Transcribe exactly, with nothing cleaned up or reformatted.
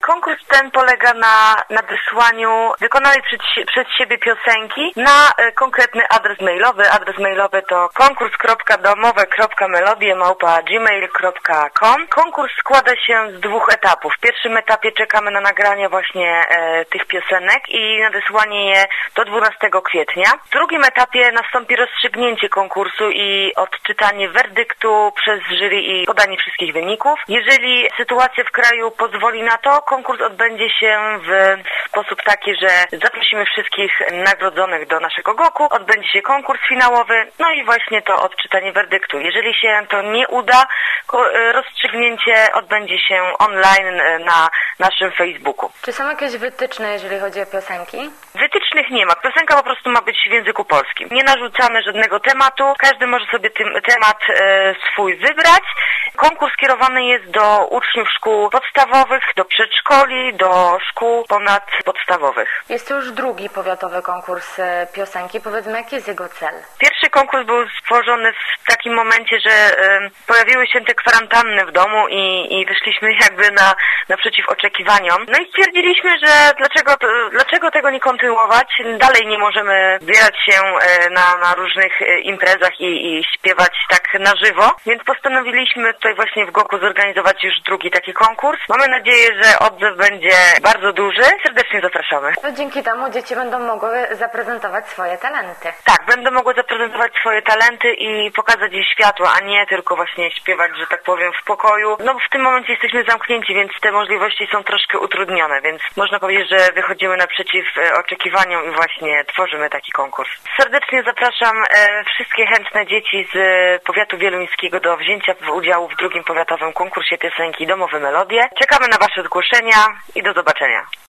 Konkurs ten polega na nadesłaniu wykonanej przez, przez siebie piosenki na e, konkretny adres mailowy. Adres mailowy to konkurs kropka domowe kropka melodie małpa gmail kropka com. Konkurs składa się z dwóch etapów. W pierwszym etapie czekamy na nagranie właśnie e, tych piosenek i nadesłanie je do dwunastego kwietnia. W drugim etapie nastąpi rozstrzygnięcie konkursu i odczytanie werdyktu przez jury i podanie wszystkich wyników. Jeżeli sytuacja w kraju pozwoli na to, konkurs odbędzie się w sposób taki, że zaprosimy wszystkich nagrodzonych do naszego goku, odbędzie się konkurs finałowy, no i właśnie to odczytanie werdyktu. Jeżeli się to nie uda, rozstrzygnięcie odbędzie się online na naszym Facebooku. Czy są jakieś wytyczne, jeżeli chodzi o piosenki? Wytycznych nie ma. Piosenka po prostu ma być w języku polskim. Nie narzucamy żadnego tematu. Każdy może sobie tym temat e, swój wybrać. Konkurs kierowany jest do uczniów szkół podstawowych, do przedszkoli, do szkół ponadpodstawowych. Jest to już drugi powiatowy konkurs piosenki. Powiedzmy, jaki jest jego cel? Pierwszy konkurs był stworzony w takim momencie, że e, pojawiły się te kwarantanny w domu i, i wyszliśmy jakby na naprzeciw oczekiwaniom. No i stwierdziliśmy, że dlaczego, dlaczego tego nie kontynuować? Dalej nie możemy zbierać się e, na, na różnych e, imprezach i, i śpiewać tak na żywo, więc postanowiliśmy tutaj właśnie w Goku zorganizować już drugi taki konkurs. Mamy nadzieję, że odzew będzie bardzo duży. Serdecznie zapraszamy. No dzięki temu dzieci będą mogły zaprezentować swoje talenty. Tak, będą mogły zaprezentować swoje talenty i pokazać je światło, a nie tylko właśnie śpiewać, że tak powiem, w pokoju. No w tym momencie jesteśmy zamknięci, więc te możliwości są troszkę utrudnione, więc można powiedzieć, że wychodzimy naprzeciw oczekiwaniom i właśnie tworzymy taki konkurs. Serdecznie zapraszam e, wszystkie chętne dzieci z powiatu wieluńskiego do wzięcia w udziału w drugim powiatowym konkursie piosenki Domowe Melodie. Czekamy na Wasze zgłoszenia i do zobaczenia.